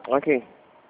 Ok.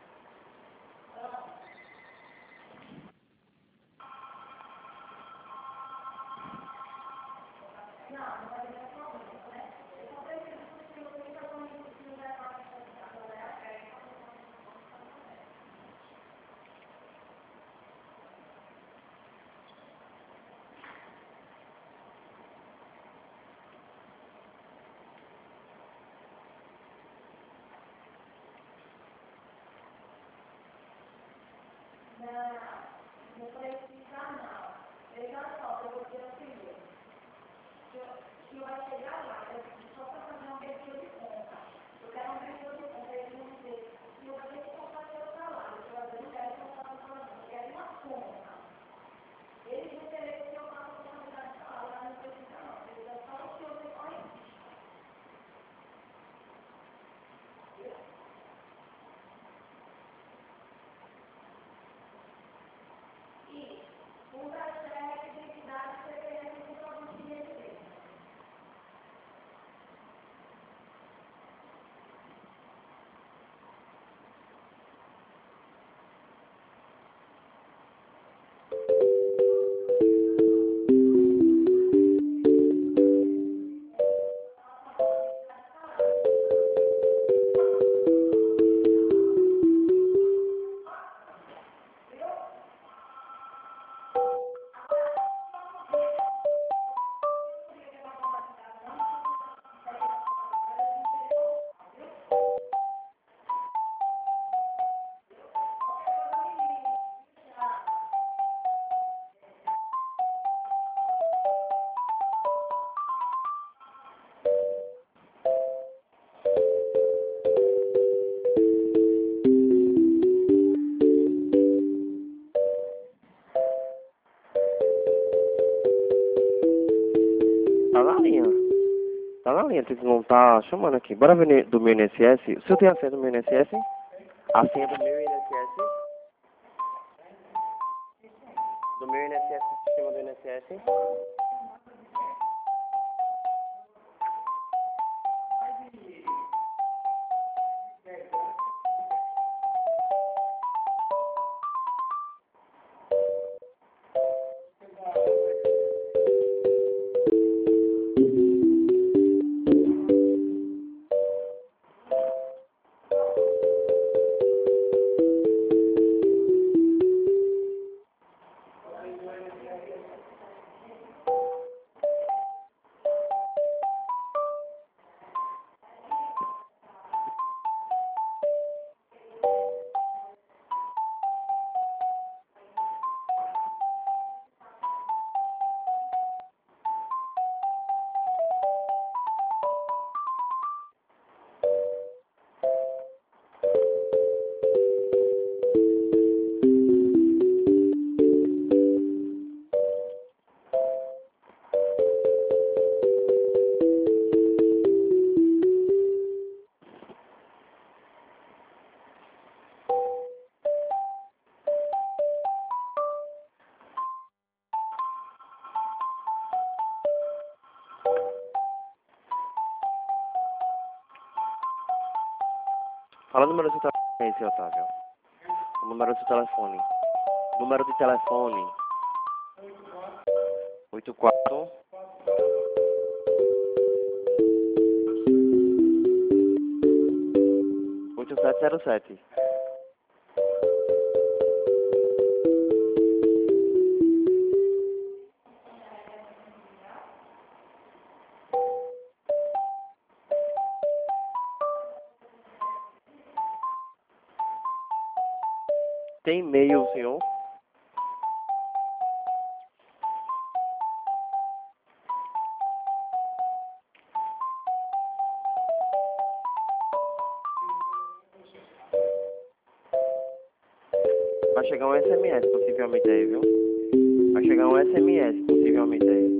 Tá na linha. Tá na linha, vocês vão estar chamando aqui. Bora ver do meu INSS. O senhor tem a senha do meu INSS? A senha do meu INSS? Do meu INSS, do sistema do INSS? Fala o número do seu telefone aí, seu Otávio. O número do seu telefone. Número de telefone. 84 8707. Tem e-mail, senhor? Vai chegar um SMS possivelmente aí, viu? Vai chegar um SMS possivelmente aí.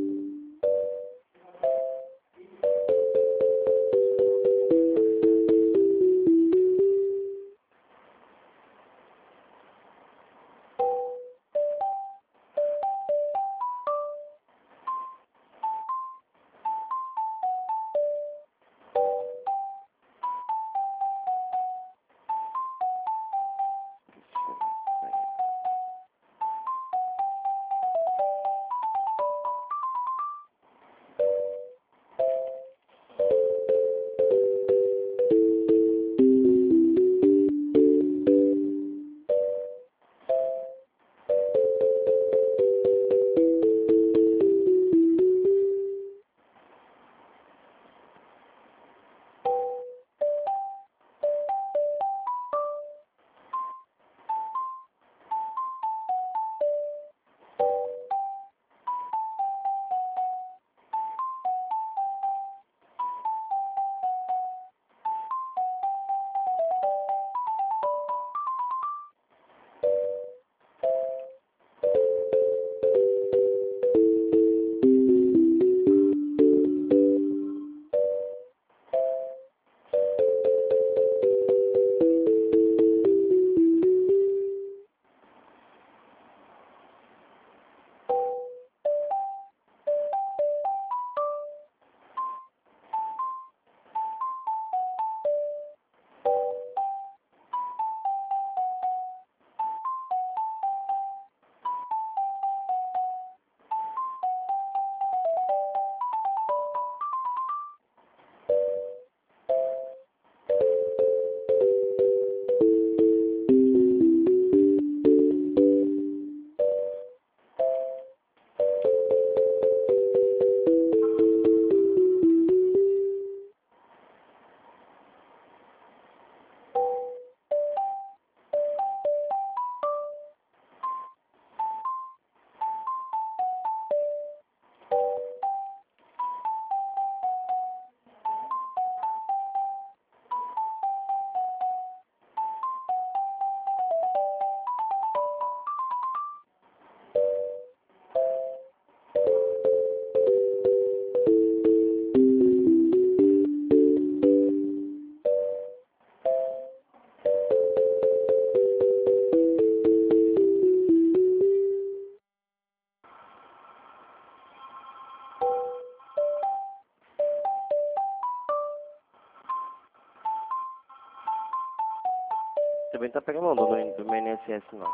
também tá pegando não, do meu INSS não.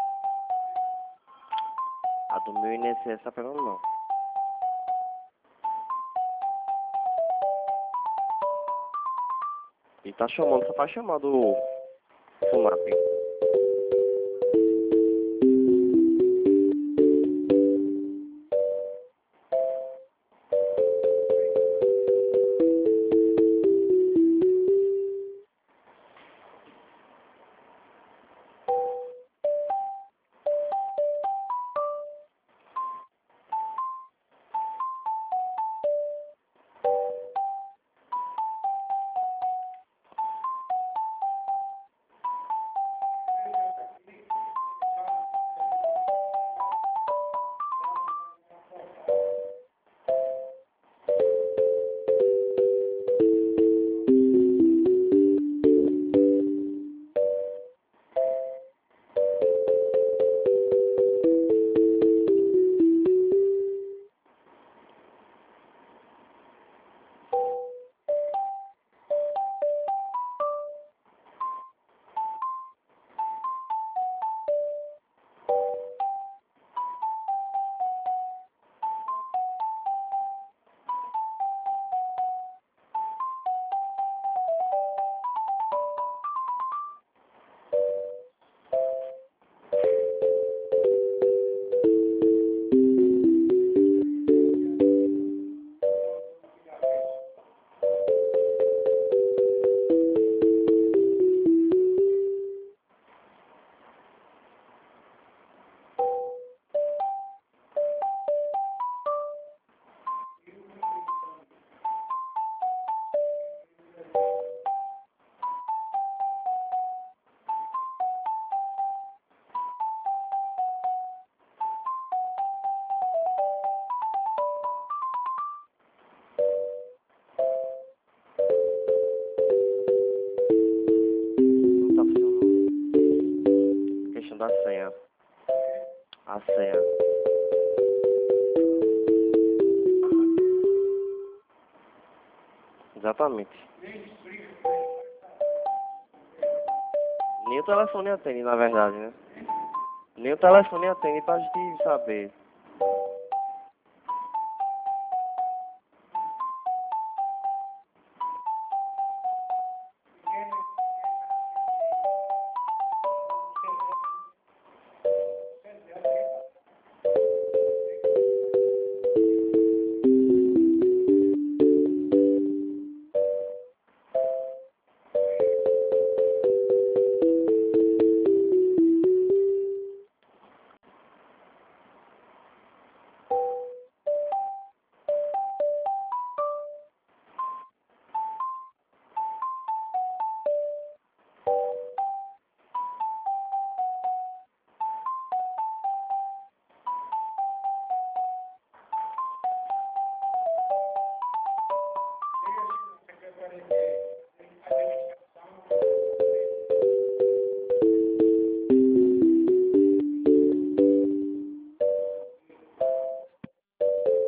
A do meu INSS tá pegando não. E tá chamando, só tá chamando o FUNAP. Não tá funcionando. Questão da senha. A senha. Exatamente. Nem o telefone atende, na verdade, né? Nem o telefone atende pra gente saber.